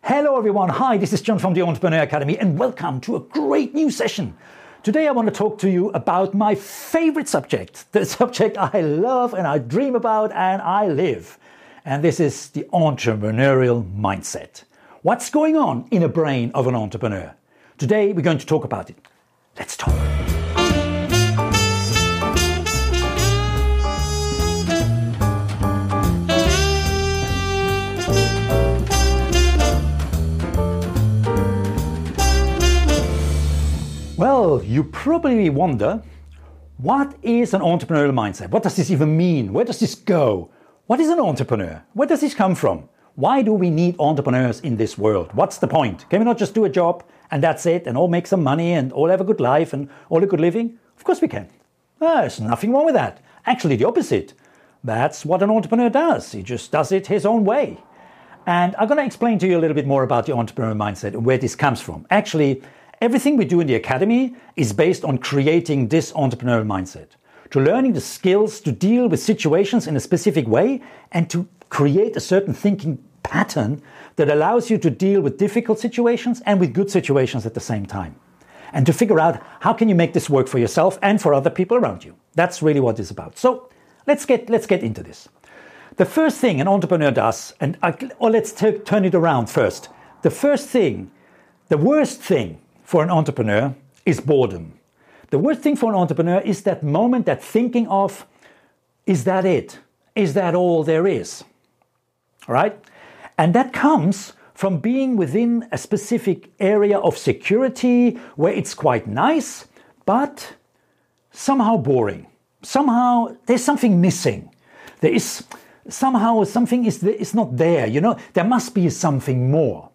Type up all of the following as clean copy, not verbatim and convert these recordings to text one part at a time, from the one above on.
Hello everyone, hi, this is John from the Entrepreneur Academy and welcome to a great new session. Today I want to talk to you about my favorite subject, the subject I love and I dream about and I live. And this is the entrepreneurial mindset. What's going on in a brain of an entrepreneur? Today we're going to talk about it. Let's talk. Well, you probably wonder, what is an entrepreneurial mindset? What does this even mean? Where does this go? What is an entrepreneur? Where does this come from? Why do we need entrepreneurs in this world? What's the point? Can we not just do a job and that's it and all make some money and all have a good life and all a good living? Of course we can. There's nothing wrong with that. Actually, the opposite. That's what an entrepreneur does. He just does it his own way. And I'm going to explain to you a little bit more about the entrepreneurial mindset and where this comes from. Actually, everything we do in the Academy is based on creating this entrepreneurial mindset, to learning the skills to deal with situations in a specific way and to create a certain thinking pattern that allows you to deal with difficult situations and with good situations at the same time. And to figure out how can you make this work for yourself and for other people around you. That's really what it's about. So let's get into this. The first thing an entrepreneur does, let's turn it around first. The worst thing for an entrepreneur is boredom. The worst thing for an entrepreneur is that moment, that thinking of, is that it? Is that all there is? All right? And that comes from being within a specific area of security where it's quite nice, but somehow boring. Somehow there's something missing. There is somehow something is not there. You know, there must be something more.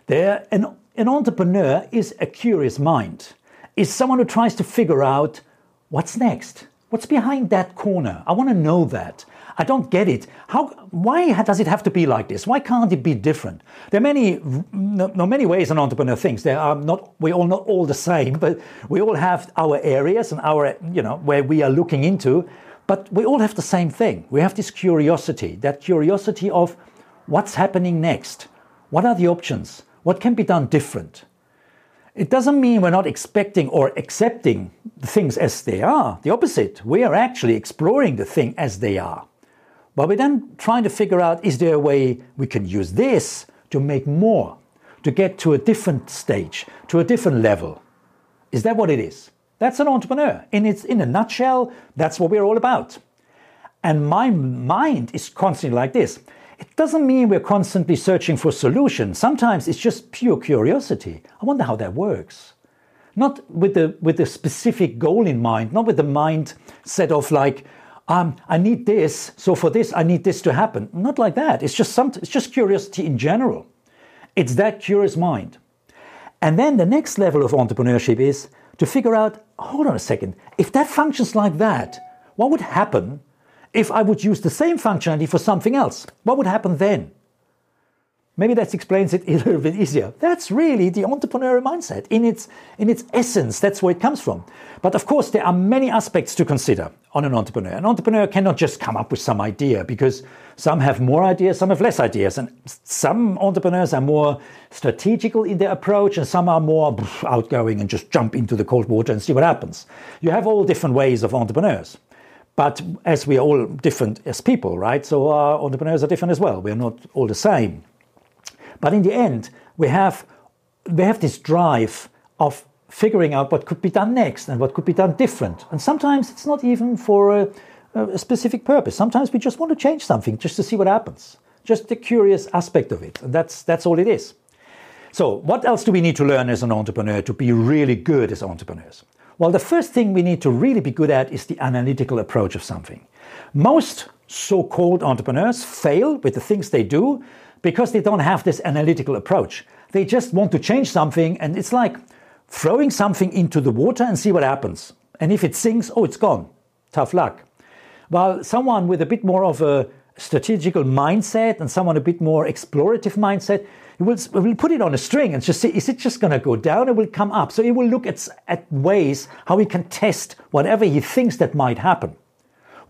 An entrepreneur is a curious mind, is someone who tries to figure out what's next, what's behind that corner. I want to know that. I don't get it. Why does it have to be like this? Why can't it be different? There are many ways an entrepreneur thinks. We're all not all the same, but we all have our areas and our, where we are looking into, but we all have the same thing. We have this curiosity, that curiosity of what's happening next. What are the options? What can be done different? It doesn't mean we're not expecting or accepting the things as they are. The opposite. We are actually exploring the thing as they are. But we're then trying to figure out, is there a way we can use this to make more, to get to a different stage, to a different level? Is that what it is? That's an entrepreneur. In a nutshell, that's what we're all about. And my mind is constantly like this. It doesn't mean we're constantly searching for solutions. Sometimes it's just pure curiosity. I wonder how that works. Not with the specific goal in mind, not with the mindset of like, I need this, so for this I need this to happen. Not like that. It's just curiosity in general. It's that curious mind. And then the next level of entrepreneurship is to figure out, hold on a second, if that functions like that, what would happen if I would use the same functionality for something else? What would happen then? Maybe that explains it a little bit easier. That's really the entrepreneurial mindset. In its essence, that's where it comes from. But of course, there are many aspects to consider on an entrepreneur. An entrepreneur cannot just come up with some idea because some have more ideas, some have less ideas. And some entrepreneurs are more strategical in their approach and some are more outgoing and just jump into the cold water and see what happens. You have all different ways of entrepreneurs. But as we are all different as people, right? So our entrepreneurs are different as well. We're not all the same. But in the end, we have this drive of figuring out what could be done next and what could be done different. And sometimes it's not even for a specific purpose. Sometimes we just want to change something just to see what happens. Just the curious aspect of it. And that's all it is. So what else do we need to learn as an entrepreneur to be really good as entrepreneurs? Well, the first thing we need to really be good at is the analytical approach of something. Most so-called entrepreneurs fail with the things they do because they don't have this analytical approach. They just want to change something and it's like throwing something into the water and see what happens. And if it sinks, it's gone. Tough luck. While someone with a bit more of a strategical mindset and someone a bit more explorative mindset, we'll put it on a string and just see, is it just going to go down or will it come up? So he will look at ways how he can test whatever he thinks that might happen.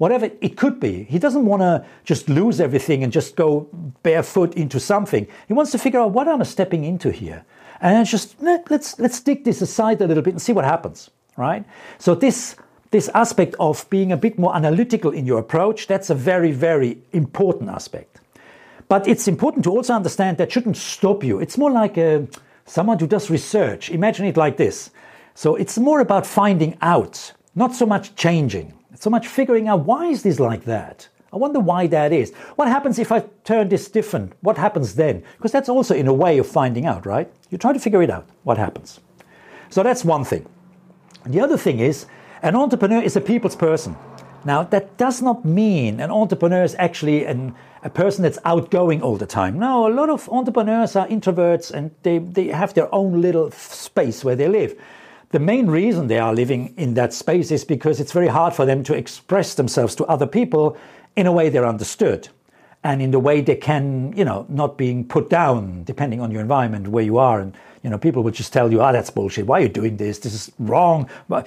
whatever it could be. He doesn't want to just lose everything and just go barefoot into something. He wants to figure out, what am I stepping into here? And just let's stick this aside a little bit and see what happens, right? So this aspect of being a bit more analytical in your approach, that's a very, very important aspect. But it's important to also understand that shouldn't stop you. It's more like someone who does research. Imagine it like this. So it's more about finding out, not so much changing. It's so much figuring out, why is this like that? I wonder why that is. What happens if I turn this different? What happens then? Because that's also in a way of finding out, right? You try to figure it out, what happens. So that's one thing. The other thing is, an entrepreneur is a people's person. Now, that does not mean an entrepreneur is actually a person that's outgoing all the time. No, a lot of entrepreneurs are introverts and they have their own little space where they live. The main reason they are living in that space is because it's very hard for them to express themselves to other people in a way they're understood. And in the way they can, not being put down, depending on your environment, where you are. And, people will just tell you, that's bullshit. Why are you doing this? This is wrong.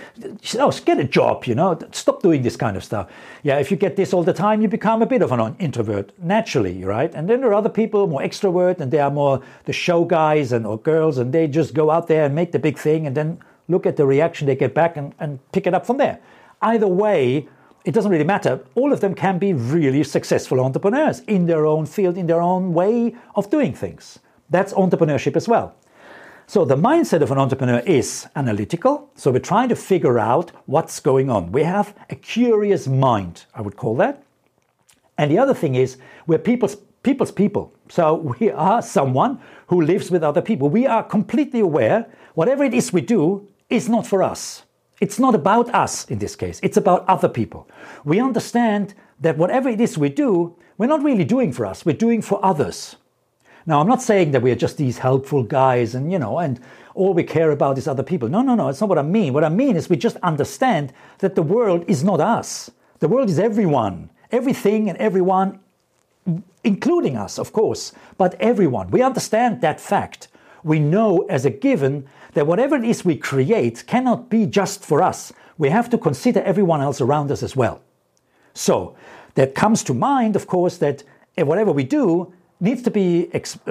Get a job, Stop doing this kind of stuff. Yeah, if you get this all the time, you become a bit of an introvert, naturally, right? And then there are other people, more extrovert, and they are more the show guys or girls, and they just go out there and make the big thing, and then look at the reaction they get back and pick it up from there. Either way, it doesn't really matter. All of them can be really successful entrepreneurs in their own field, in their own way of doing things. That's entrepreneurship as well. So the mindset of an entrepreneur is analytical. So we're trying to figure out what's going on. We have a curious mind, I would call that. And the other thing is, we're people's people. So we are someone who lives with other people. We are completely aware whatever it is we do is not for us. It's not about us in this case. It's about other people. We understand that whatever it is we do, we're not really doing for us. We're doing for others. Now, I'm not saying that we're just these helpful guys and all we care about is other people. No. It's not what I mean. What I mean is we just understand that the world is not us. The world is everyone. Everything and everyone, including us, of course, but everyone. We understand that fact. We know as a given that whatever it is we create cannot be just for us. We have to consider everyone else around us as well. So that comes to mind, of course, that whatever we do needs to be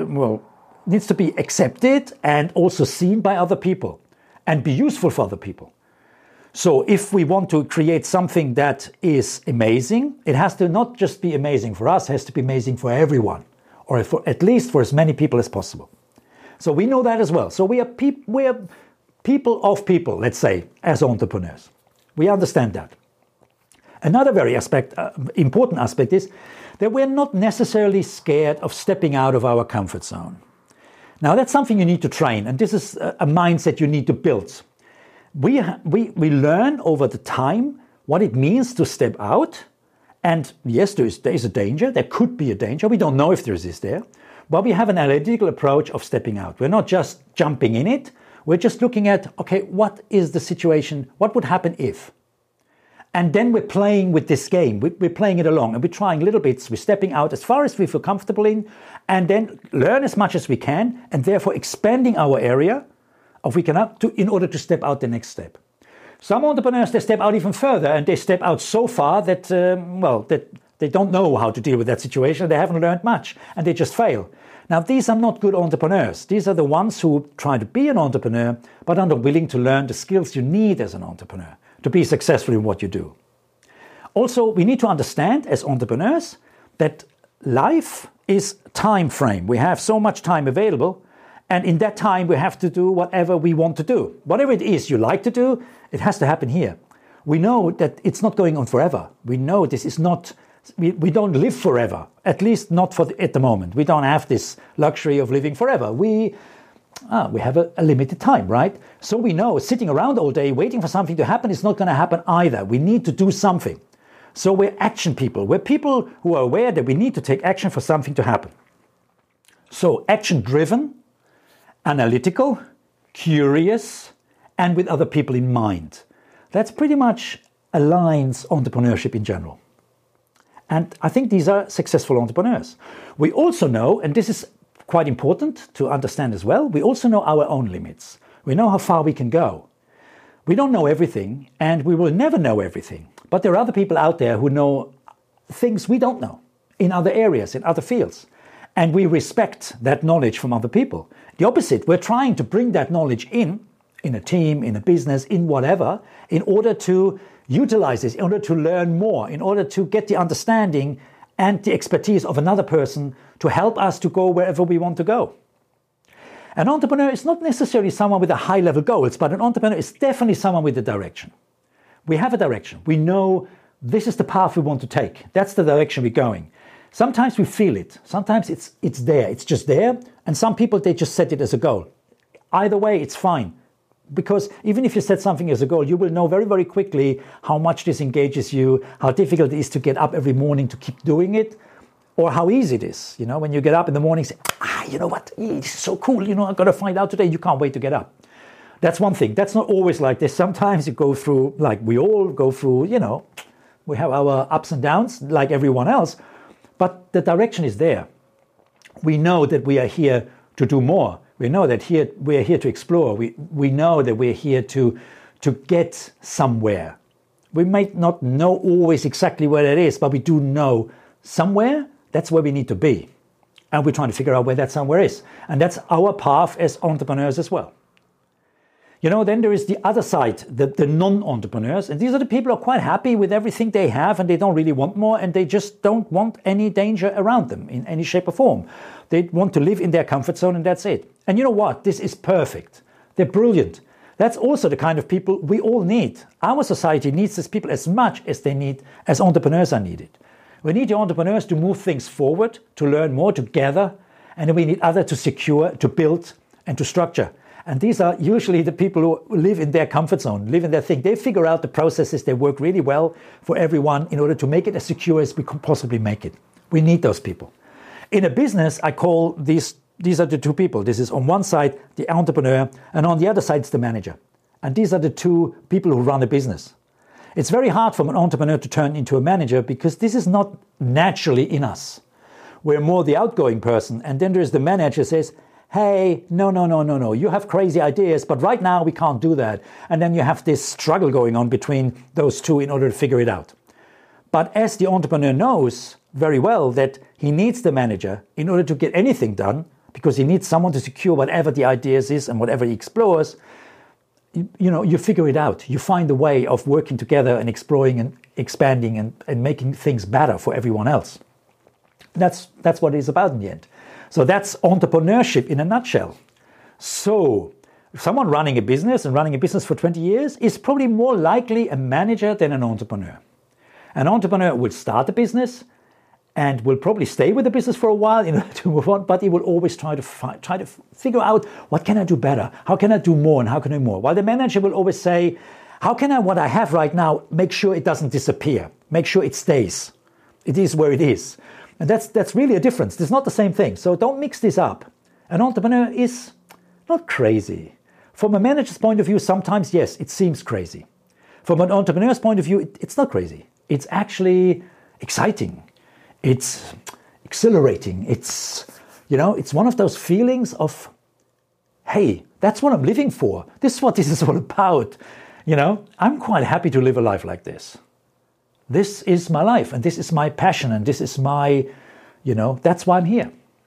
accepted and also seen by other people and be useful for other people. So if we want to create something that is amazing, it has to not just be amazing for us, it has to be amazing for everyone, or at least for as many people as possible. So we know that as well. So we are people of people, let's say, as entrepreneurs. We understand that. Another very important aspect is that we're not necessarily scared of stepping out of our comfort zone. Now, that's something you need to train, and this is a mindset you need to build. We learn over the time what it means to step out, and yes, there is a danger. There could be a danger. We don't know if there is there. But we have an analytical approach of stepping out. We're not just jumping in it. We're just looking at, okay, what is the situation? What would happen if? And then we're playing with this game. We're playing it along and we're trying little bits. We're stepping out as far as we feel comfortable in and then learn as much as we can and therefore expanding our area in order to step out the next step. Some entrepreneurs, they step out even further and they step out so far that they don't know how to deal with that situation. They haven't learned much and they just fail. Now, these are not good entrepreneurs. These are the ones who try to be an entrepreneur but are not willing to learn the skills you need as an entrepreneur to be successful in what you do. Also, we need to understand as entrepreneurs that life is time frame. We have so much time available, and in that time we have to do whatever we want to do. Whatever it is you like to do, it has to happen here. We know that it's not going on forever. We know this is not, we don't live forever, at least not at the moment. We don't have this luxury of living forever. We have a limited time, right? So we know sitting around all day waiting for something to happen is not going to happen either. We need to do something. So we're action people. We're people who are aware that we need to take action for something to happen. So action-driven, analytical, curious, and with other people in mind. That's pretty much aligns entrepreneurship in general. And I think these are successful entrepreneurs. We also know, and this is quite important to understand as well, we also know our own limits. We know how far we can go. We don't know everything, and we will never know everything. But there are other people out there who know things we don't know in other areas, in other fields. And we respect that knowledge from other people. The opposite, we're trying to bring that knowledge in a team, in a business, in whatever, in order to utilize this, in order to learn more, in order to get the understanding and the expertise of another person to help us to go wherever we want to go. An entrepreneur is not necessarily someone with a high-level goals, but an entrepreneur is definitely someone with a direction. We have a direction. We know this is the path we want to take. That's the direction we're going. Sometimes we feel it. Sometimes it's there. It's just there. And some people, they just set it as a goal. Either way, it's fine. Because even if you set something as a goal, you will know very, very quickly how much this engages you, how difficult it is to get up every morning to keep doing it, or how easy it is. You know, when you get up in the morning, say, you know what, this is so cool, you know, I've got to find out today. You can't wait to get up. That's one thing. That's not always like this. Sometimes you go through, like we all go through, you know, we have our ups and downs like everyone else, but the direction is there. We know that we are here to do more. We know that we are here to explore. We know that we're here to get somewhere. We might not know always exactly where it is, but we do know somewhere, that's where we need to be. And we're trying to figure out where that somewhere is. And that's our path as entrepreneurs as well. You know, then there is the other side, the non-entrepreneurs. And these are the people who are quite happy with everything they have and they don't really want more and they just don't want any danger around them in any shape or form. They want to live in their comfort zone and that's it. And you know what? This is perfect. They're brilliant. That's also the kind of people we all need. Our society needs these people as much as entrepreneurs are needed. We need the entrepreneurs to move things forward, to learn more together, and then we need others to secure, to build, and to structure. And these are usually the people who live in their comfort zone, live in their thing. They figure out the processes, they work really well for everyone in order to make it as secure as we can possibly make it. We need those people. In a business, I call these are the two people. This is on one side, the entrepreneur, and on the other side, it's the manager. And these are the two people who run a business. It's very hard for an entrepreneur to turn into a manager because this is not naturally in us. We're more the outgoing person. And then there's the manager who says, hey, no, you have crazy ideas, but right now we can't do that. And then you have this struggle going on between those two in order to figure it out. But as the entrepreneur knows very well that he needs the manager in order to get anything done, because he needs someone to secure whatever the ideas is and whatever he explores, you figure it out. You find a way of working together and exploring and expanding and making things better for everyone else. That's what it is about in the end. So that's entrepreneurship in a nutshell. So someone running a business and running a business for 20 years is probably more likely a manager than an entrepreneur. An entrepreneur will start a business and will probably stay with the business for a while in order to move on, but he will always try to figure out what can I do better, how can I do more, and how can I do more. While the manager will always say, how can I, what I have right now, make sure it doesn't disappear, make sure it stays. It is where it is. And that's really a difference. It's not the same thing. So don't mix this up. An entrepreneur is not crazy. From a manager's point of view, sometimes, yes, it seems crazy. From an entrepreneur's point of view, it's not crazy. It's actually exciting. It's exhilarating. It's one of those feelings of, hey, that's what I'm living for. This is what this is all about. I'm quite happy to live a life like this. This is my life and this is my passion and this is my, that's why I'm here.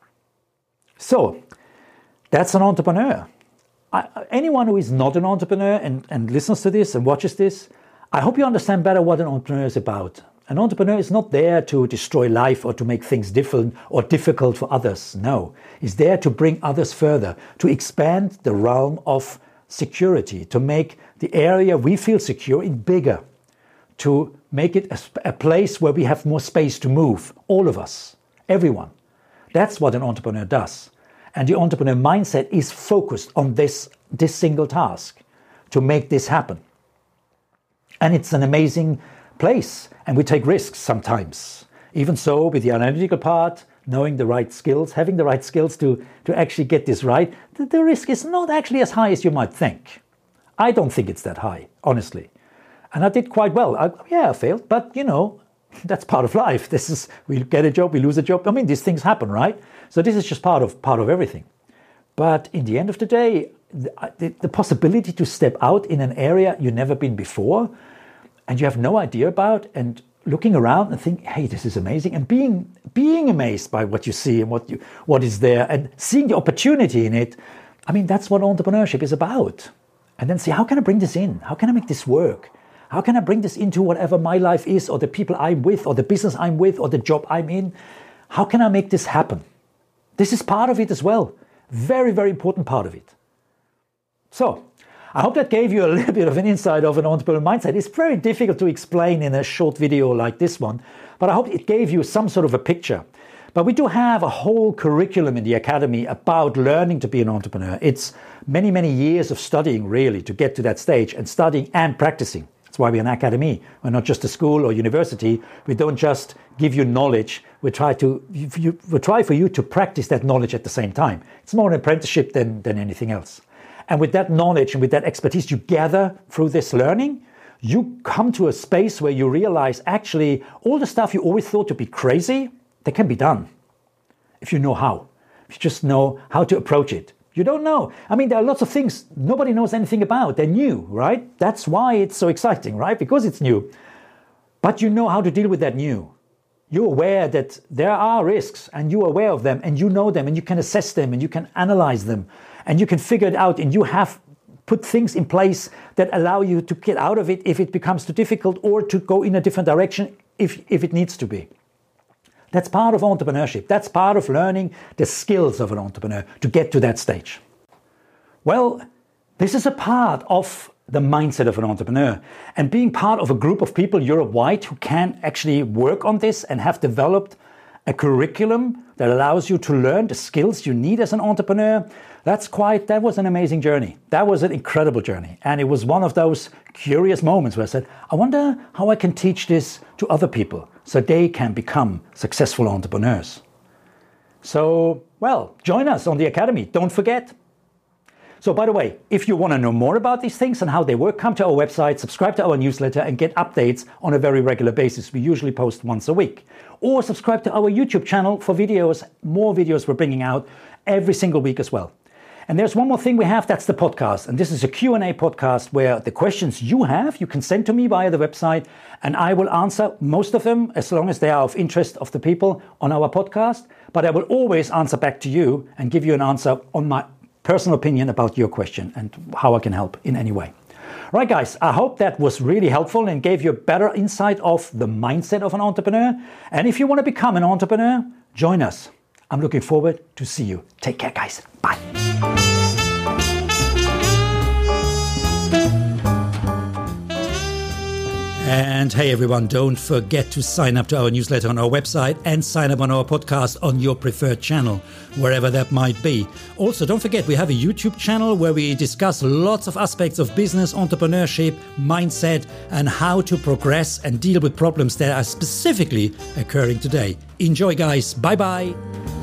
So that's an entrepreneur. Anyone who is not an entrepreneur and listens to this and watches this, I hope you understand better what an entrepreneur is about. An entrepreneur is not there to destroy life or to make things different or difficult for others. No, he's there to bring others further, to expand the realm of security, to make the area we feel secure in bigger, to make it a place where we have more space to move, all of us, everyone. That's what an entrepreneur does. And the entrepreneur mindset is focused on this single task, to make this happen. And it's an amazing place. And we take risks sometimes. Even so, with the analytical part, knowing the right skills, having the right skills to actually get this right, the risk is not actually as high as you might think. I don't think it's that high, honestly. And I did quite well. I failed, but that's part of life. We get a job, we lose a job. I mean, these things happen, right? So this is just part of everything. But in the end of the day, the possibility to step out in an area you've never been before, and you have no idea about, and looking around and think, hey, this is amazing, and being amazed by what you see and what is there, and seeing the opportunity in it. I mean, that's what entrepreneurship is about. And then see, how can I bring this in? How can I make this work? How can I bring this into whatever my life is, or the people I'm with, or the business I'm with, or the job I'm in? How can I make this happen? This is part of it as well. Very, very important part of it. So, I hope that gave you a little bit of an insight of an entrepreneurial mindset. It's very difficult to explain in a short video like this one, but I hope it gave you some sort of a picture. But we do have a whole curriculum in the Academy about learning to be an entrepreneur. It's many, many years of studying really to get to that stage, and studying and practicing. That's why we're an academy. We're not just a school or university. We don't just give you knowledge. We try for you to practice that knowledge at the same time. It's more an apprenticeship than anything else. And with that knowledge and with that expertise you gather through this learning, you come to a space where you realize actually all the stuff you always thought to be crazy, that can be done if you know how. If you just know how to approach it. You don't know. I mean, there are lots of things nobody knows anything about. They're new, right? That's why it's so exciting, right? Because it's new. But you know how to deal with that new. You're aware that there are risks, and you're aware of them, and you know them, and you can assess them, and you can analyze them, and you can figure it out, and you have put things in place that allow you to get out of it if it becomes too difficult, or to go in a different direction if it needs to be. That's part of entrepreneurship. That's part of learning the skills of an entrepreneur to get to that stage. Well, this is a part of the mindset of an entrepreneur, and being part of a group of people Europe-wide who can actually work on this and have developed a curriculum that allows you to learn the skills you need as an entrepreneur. That was an amazing journey. That was an incredible journey. And it was one of those curious moments where I said, I wonder how I can teach this to other people so they can become successful entrepreneurs. So, well, join us on the Academy. Don't forget. So, by the way, if you want to know more about these things and how they work, come to our website, subscribe to our newsletter, and get updates on a very regular basis. We usually post once a week. Or subscribe to our YouTube channel for videos, more videos we're bringing out every single week as well. And there's one more thing we have, that's the podcast. And this is a Q&A podcast where the questions you have, you can send to me via the website, and I will answer most of them as long as they are of interest of the people on our podcast. But I will always answer back to you and give you an answer on my personal opinion about your question and how I can help in any way. Right, guys, I hope that was really helpful and gave you a better insight of the mindset of an entrepreneur. And if you want to become an entrepreneur, join us. I'm looking forward to see you. Take care, guys. Bye. And hey everyone, don't forget to sign up to our newsletter on our website and sign up on our podcast on your preferred channel, wherever that might be. Also, don't forget we have a YouTube channel where we discuss lots of aspects of business, entrepreneurship, mindset, and how to progress and deal with problems that are specifically occurring today. Enjoy, guys. Bye-bye.